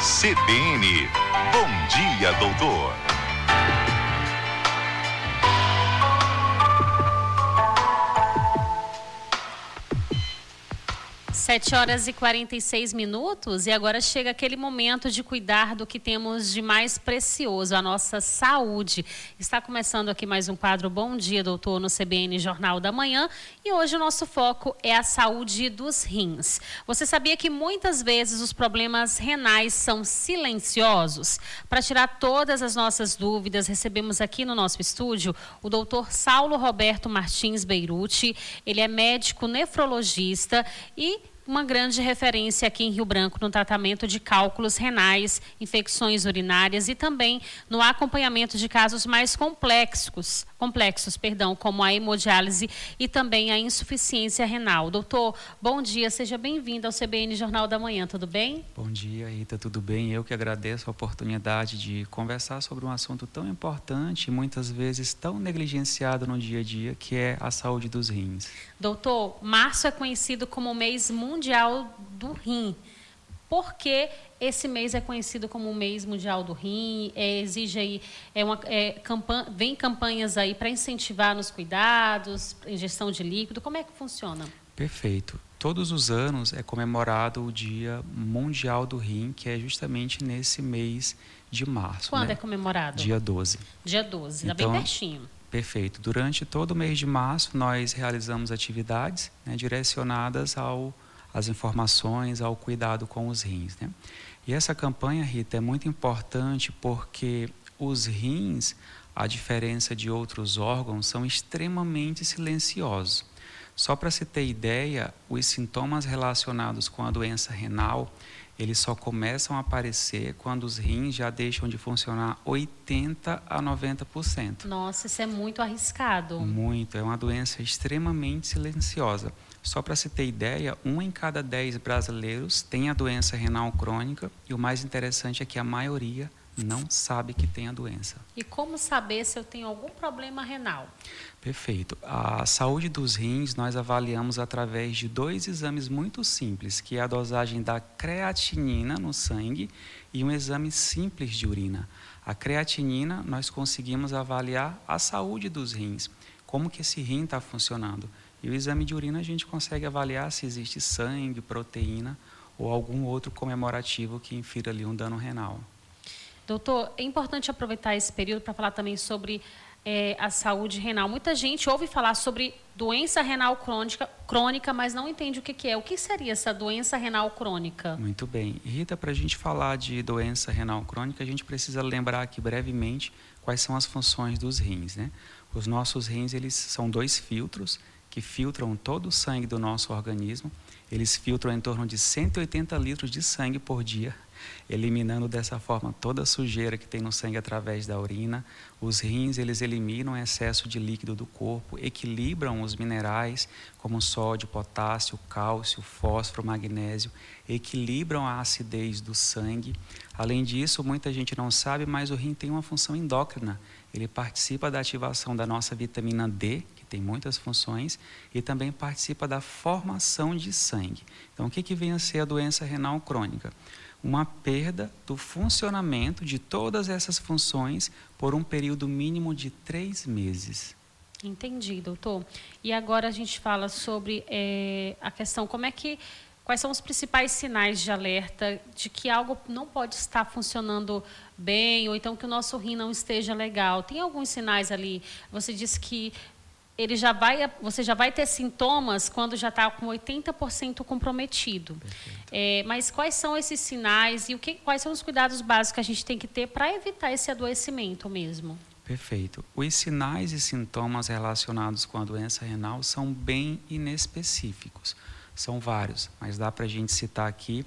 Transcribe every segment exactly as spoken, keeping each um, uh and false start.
C B N. Bom dia, doutor. Sete horas e quarenta e seis minutos, e agora chega aquele momento de cuidar do que temos de mais precioso, a nossa saúde. Está começando aqui mais um quadro Bom Dia, Doutor, no C B N Jornal da Manhã, e hoje o nosso foco é a saúde dos rins. Você sabia que muitas vezes os problemas renais são silenciosos? Para tirar todas as nossas dúvidas, recebemos aqui no nosso estúdio o doutor Saulo Roberto Martins Beiruti. Ele é médico nefrologista e uma grande referência aqui em Rio Branco no tratamento de cálculos renais, infecções urinárias e também no acompanhamento de casos mais complexos, complexos, perdão, como a hemodiálise e também a insuficiência renal. Doutor, bom dia, seja bem-vindo ao C B N Jornal da Manhã, tudo bem? Bom dia, Rita, tudo bem? Eu que agradeço a oportunidade de conversar sobre um assunto tão importante e muitas vezes tão negligenciado no dia a dia, que é a saúde dos rins. Doutor, março é conhecido como o mês mundial do rim. Por que esse mês é conhecido como o mês mundial do rim? É, exige aí, é uma, é, campanha, vem campanhas aí para incentivar nos cuidados, ingestão de líquido, como é que funciona? Perfeito. Todos os anos é comemorado o Dia Mundial do Rim, que é justamente nesse mês de março. Quando né? é comemorado? Dia doze. Dia doze, está então, bem pertinho. Perfeito. Durante todo o mês de março, nós realizamos atividades né, direcionadas ao, às informações, ao cuidado com os rins. Né? E essa campanha, Rita, é muito importante porque os rins, a diferença de outros órgãos, são extremamente silenciosos. Só para se ter ideia, os sintomas relacionados com a doença renal, eles só começam a aparecer quando os rins já deixam de funcionar oitenta a noventa por cento. Nossa, isso é muito arriscado. Muito, é uma doença extremamente silenciosa. Só para se ter ideia, um em cada dez brasileiros tem a doença renal crônica e o mais interessante é que a maioria não sabe que tem a doença. E como saber se eu tenho algum problema renal? Perfeito. A saúde dos rins nós avaliamos através de dois exames muito simples, que é a dosagem da creatinina no sangue e um exame simples de urina. A creatinina nós conseguimos avaliar a saúde dos rins, como que esse rim está funcionando. E o exame de urina a gente consegue avaliar se existe sangue, proteína ou algum outro comemorativo que infira ali um dano renal. Doutor, é importante aproveitar esse período para falar também sobre é, a saúde renal. Muita gente ouve falar sobre doença renal crônica, crônica, mas não entende o que, que é. O que seria essa doença renal crônica? Muito bem. Rita, para a gente falar de doença renal crônica, a gente precisa lembrar aqui brevemente quais são as funções dos rins, né? Os nossos rins, eles são dois filtros que filtram todo o sangue do nosso organismo. Eles filtram em torno de cento e oitenta litros de sangue por dia, eliminando dessa forma toda a sujeira que tem no sangue através da urina. Os rins, eles eliminam o excesso de líquido do corpo, equilibram os minerais como sódio, potássio, cálcio, fósforo, magnésio, equilibram a acidez do sangue. Além disso, muita gente não sabe, mas o rim tem uma função endócrina. Ele participa da ativação da nossa vitamina D, que tem muitas funções, e também participa da formação de sangue. Então, o que, que vem a ser a doença renal crônica? Uma perda do funcionamento de todas essas funções por um período mínimo de três meses. Entendi, doutor. E agora a gente fala sobre é, a questão, como é que, quais são os principais sinais de alerta de que algo não pode estar funcionando bem, ou então que o nosso rim não esteja legal. Tem alguns sinais ali, você disse que ele já vai, você já vai ter sintomas quando já está com oitenta por cento comprometido. É, mas quais são esses sinais e o que, quais são os cuidados básicos que a gente tem que ter para evitar esse adoecimento mesmo? Perfeito. Os sinais e sintomas relacionados com a doença renal são bem inespecíficos. São vários, mas dá para a gente citar aqui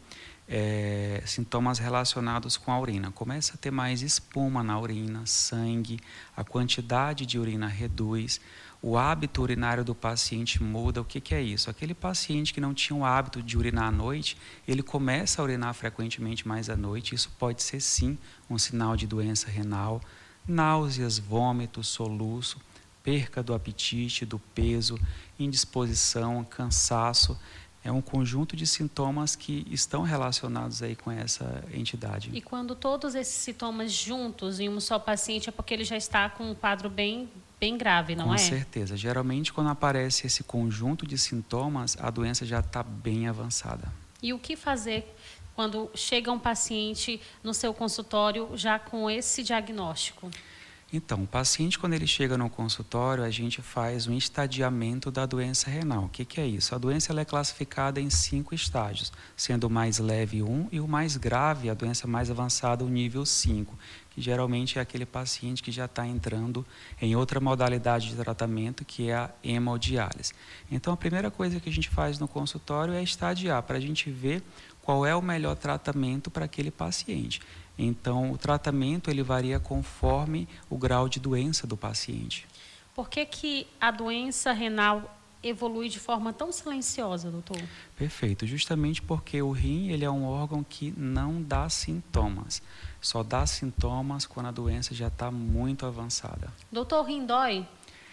é, sintomas relacionados com a urina. Começa a ter mais espuma na urina, sangue, a quantidade de urina reduz, o hábito urinário do paciente muda. O que, que é isso? Aquele paciente que não tinha o hábito de urinar à noite, ele começa a urinar frequentemente mais à noite. Isso pode ser sim um sinal de doença renal. Náuseas, vômitos, soluço, perca do apetite, do peso, indisposição, cansaço. É um conjunto de sintomas que estão relacionados aí com essa entidade. E quando todos esses sintomas juntos em um só paciente, é porque ele já está com um quadro bem, bem grave, não com é? Com certeza. Geralmente, quando aparece esse conjunto de sintomas, a doença já está bem avançada. E o que fazer quando chega um paciente no seu consultório já com esse diagnóstico? Então, o paciente, quando ele chega no consultório, a gente faz um estadiamento da doença renal. O que, que é isso? A doença ela é classificada em cinco estágios, sendo o mais leve um e o mais grave, a doença mais avançada, o nível cinco, que geralmente é aquele paciente que já está entrando em outra modalidade de tratamento, que é a hemodiálise. Então, a primeira coisa que a gente faz no consultório é estadiar, para a gente ver qual é o melhor tratamento para aquele paciente. Então, o tratamento ele varia conforme o grau de doença do paciente. Por que que a doença renal evolui de forma tão silenciosa, doutor? Perfeito. Justamente porque o rim ele é um órgão que não dá sintomas. Só dá sintomas quando a doença já está muito avançada. Doutor, o rim dói?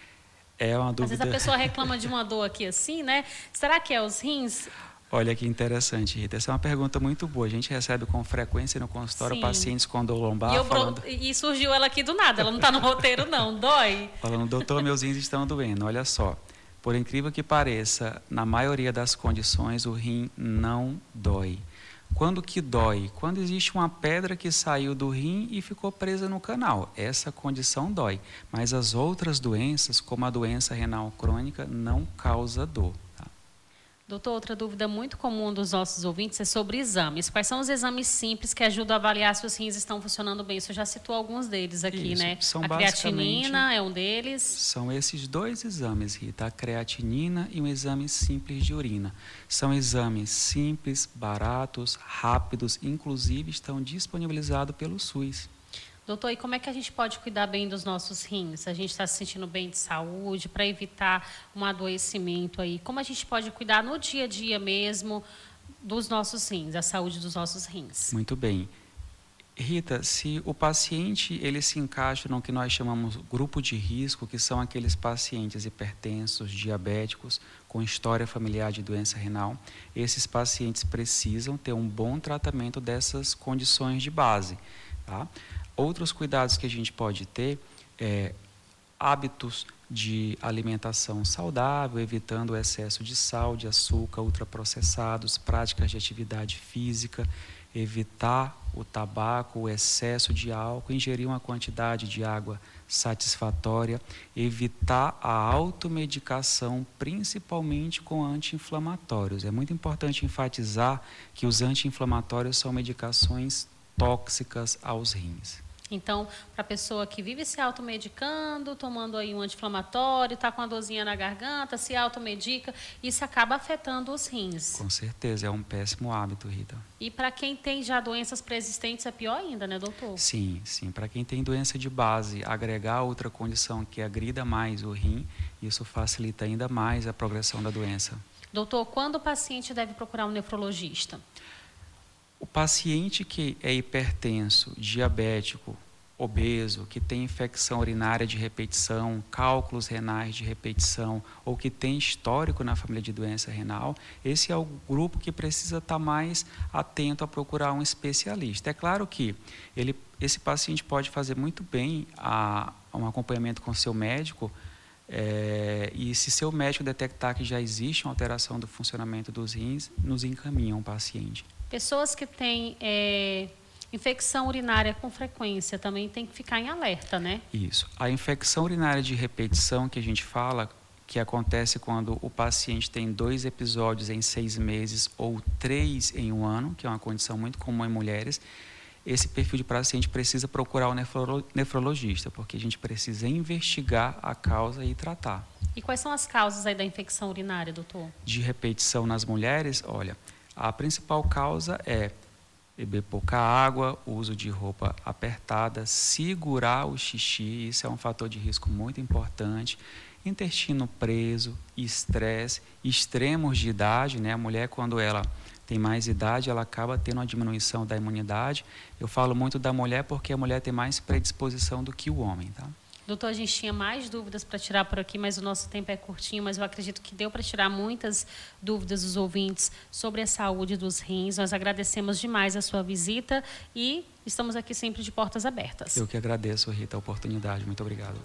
É uma dúvida. Às vezes a pessoa reclama de uma dor aqui assim, né? Será que é os rins? Olha que interessante, Rita. Essa é uma pergunta muito boa. A gente recebe com frequência no consultório Sim. pacientes com dor lombar e, eu, falando... e surgiu ela aqui do nada, ela não está no roteiro não, dói? Falando, doutor, meus rins estão doendo. Olha só, por incrível que pareça, na maioria das condições o rim não dói. Quando que dói? Quando existe uma pedra que saiu do rim e ficou presa no canal. Essa condição dói. Mas as outras doenças, como a doença renal crônica, não causa dor. Doutor, outra dúvida muito comum dos nossos ouvintes é sobre exames. Quais são os exames simples que ajudam a avaliar se os rins estão funcionando bem? Você já citou alguns deles aqui, Isso, né? São a creatinina é um deles. São esses dois exames, Rita, a creatinina e um exame simples de urina. São exames simples, baratos, rápidos, inclusive estão disponibilizados pelo SUS. Doutor, e como é que a gente pode cuidar bem dos nossos rins? A gente está se sentindo bem de saúde, para evitar um adoecimento aí. Como a gente pode cuidar no dia a dia mesmo dos nossos rins, a saúde dos nossos rins? Muito bem. Rita, se o paciente ele se encaixa no que nós chamamos grupo de risco, que são aqueles pacientes hipertensos, diabéticos, com história familiar de doença renal, esses pacientes precisam ter um bom tratamento dessas condições de base, tá? Outros cuidados que a gente pode ter é hábitos de alimentação saudável, evitando o excesso de sal, de açúcar, ultraprocessados, práticas de atividade física, evitar o tabaco, o excesso de álcool, ingerir uma quantidade de água satisfatória, evitar a automedicação, principalmente com anti-inflamatórios. É muito importante enfatizar que os anti-inflamatórios são medicações tóxicas aos rins. Então, para a pessoa que vive se automedicando, tomando aí um anti-inflamatório, está com uma dorzinha na garganta, se automedica, isso acaba afetando os rins. Com certeza, é um péssimo hábito, Rita. E para quem tem já doenças pré-existentes é pior ainda, né, doutor? Sim, sim. Para quem tem doença de base, agregar outra condição que agrida mais o rim, isso facilita ainda mais a progressão da doença. Doutor, quando o paciente deve procurar um nefrologista? O paciente que é hipertenso, diabético, obeso, que tem infecção urinária de repetição, cálculos renais de repetição ou que tem histórico na família de doença renal, esse é o grupo que precisa estar mais atento a procurar um especialista. É claro que ele, esse paciente pode fazer muito bem a, um acompanhamento com seu médico, é, e se seu médico detectar que já existe uma alteração do funcionamento dos rins, nos encaminha um paciente. Pessoas que têm é, infecção urinária com frequência também tem que ficar em alerta, né? Isso. A infecção urinária de repetição que a gente fala, que acontece quando o paciente tem dois episódios em seis meses ou três em um ano, que é uma condição muito comum em mulheres, esse perfil de paciente precisa procurar o nefrolo- nefrologista, porque a gente precisa investigar a causa e tratar. E quais são as causas aí da infecção urinária, doutor? De repetição nas mulheres, olha... A principal causa é beber pouca água, uso de roupa apertada, segurar o xixi, isso é um fator de risco muito importante. Intestino preso, estresse, extremos de idade, né? A mulher, quando ela tem mais idade, ela acaba tendo uma diminuição da imunidade. Eu falo muito da mulher porque a mulher tem mais predisposição do que o homem, tá? Doutor, a gente tinha mais dúvidas para tirar por aqui, mas o nosso tempo é curtinho, mas eu acredito que deu para tirar muitas dúvidas dos ouvintes sobre a saúde dos rins. Nós agradecemos demais a sua visita e estamos aqui sempre de portas abertas. Eu que agradeço, Rita, a oportunidade. Muito obrigado.